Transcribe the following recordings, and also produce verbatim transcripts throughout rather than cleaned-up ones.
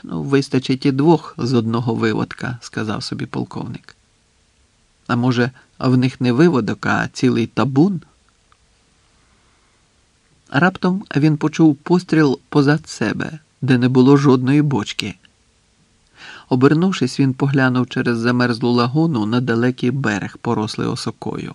Ну, вистачить і двох з одного виводка, сказав собі полковник. А може, в них не виводок, а цілий табун? Раптом він почув постріл позад себе, де не було жодної бочки. Обернувшись, він поглянув через замерзлу лагуну на далекий берег, порослий осокою.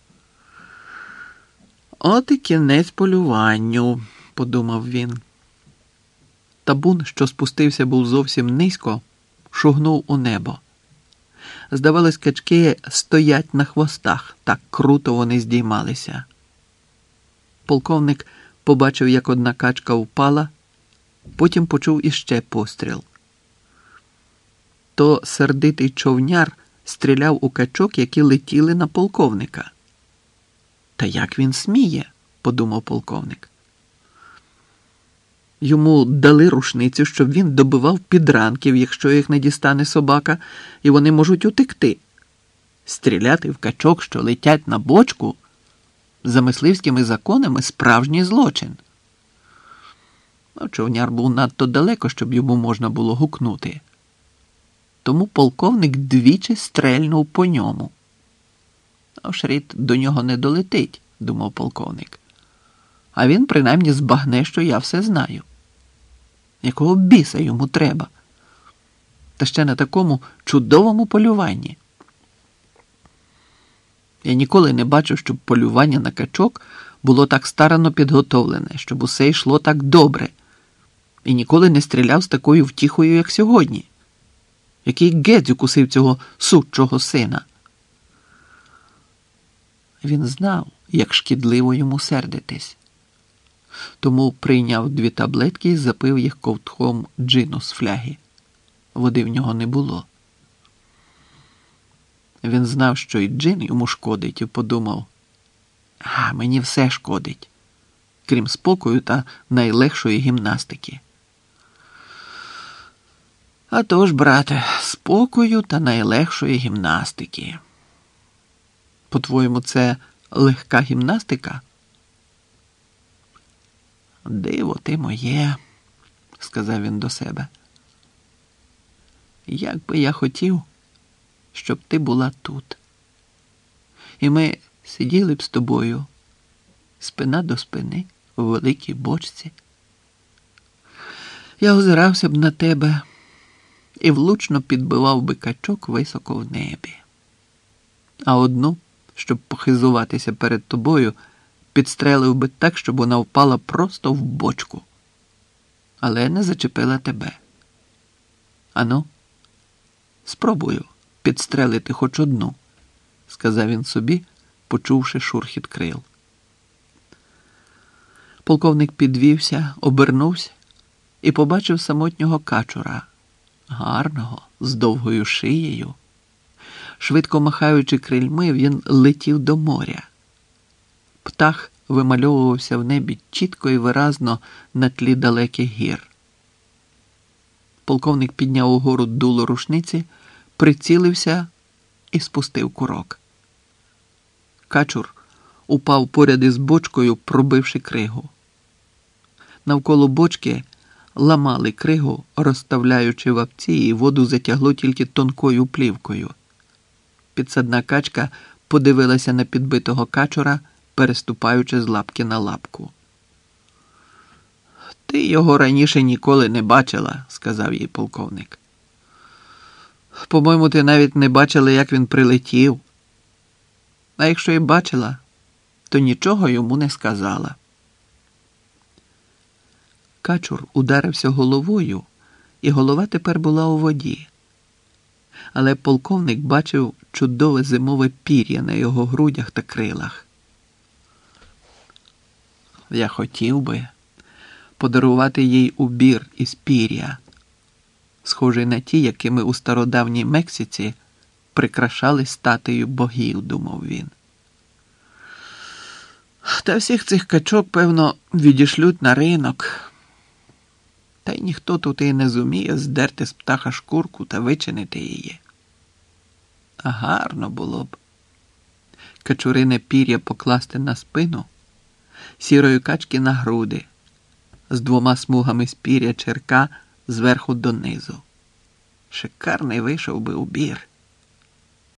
«От і кінець полюванню», – подумав він. Табун, що спустився був зовсім низько, шугнув у небо. Здавалось, качки стоять на хвостах, так круто вони здіймалися. Полковник побачив, як одна качка впала, потім почув іще постріл. То сердитий човняр стріляв у качок, які летіли на полковника. «Та як він сміє?» – подумав полковник. Йому дали рушницю, щоб він добивав підранків, якщо їх не дістане собака, і вони можуть утекти. Стріляти в качок, що летять на бочку, за мисливськими законами справжній злочин. Но човняр був надто далеко, щоб йому можна було гукнути. Тому полковник двічі стрельнув по ньому. Шрід до нього не долетить, думав полковник. А він принаймні збагне, що я все знаю. Якого біса йому треба? Та ще на такому чудовому полюванні. Я ніколи не бачив, щоб полювання на качок було так старанно підготовлене, щоб усе йшло так добре. І ніколи не стріляв з такою втіхою, як сьогодні. Який гець укусив цього сучого сина. Він знав, як шкідливо йому сердитись. Тому прийняв дві таблетки і запив їх ковтком джину з фляги. Води в нього не було. Він знав, що і джин йому шкодить, і подумав, а мені все шкодить, крім спокою та найлегшої гімнастики. А тож, брате, спокою та найлегшої гімнастики. По-твоєму, це легка гімнастика? Диво ти моє, сказав він до себе. Як би я хотів, щоб ти була тут. І ми сиділи б з тобою, спина до спини, у великій бочці. Я озирався б на тебе і влучно підбивав би качок високо в небі. А одну, щоб похизуватися перед тобою, підстрелив би так, щоб вона впала просто в бочку. Але не зачепила тебе. Ану, спробую підстрелити хоч одну, сказав він собі, почувши шурхіт крил. Полковник підвівся, обернувся і побачив самотнього качура, гарного, з довгою шиєю. Швидко махаючи крильми, він летів до моря. Птах вимальовувався в небі чітко і виразно на тлі далеких гір. Полковник підняв угору дуло рушниці, прицілився і спустив курок. Качур упав поряд із бочкою, пробивши кригу. Навколо бочки ламали кригу, розставляючи вапці, і воду затягло тільки тонкою плівкою. Підсадна качка подивилася на підбитого качура, переступаючи з лапки на лапку. «Ти його раніше ніколи не бачила», – сказав їй полковник. «По-моєму, ти навіть не бачила, як він прилетів. А якщо і бачила, то нічого йому не сказала». Качур ударився головою, і голова тепер була у воді. Але полковник бачив чудове зимове пір'я на його грудях та крилах. «Я хотів би подарувати їй убір із пір'я, схожий на ті, якими у стародавній Мексиці прикрашали статую богів», – думав він. «Та всіх цих качок, певно, відішлють на ринок. Та й ніхто тут і не зуміє здерти з птаха шкурку та вичинити її. А гарно було б качурине пір'я покласти на спину, сірої качки на груди, з двома смугами з пір'я черка зверху донизу. Шикарний вийшов би убір.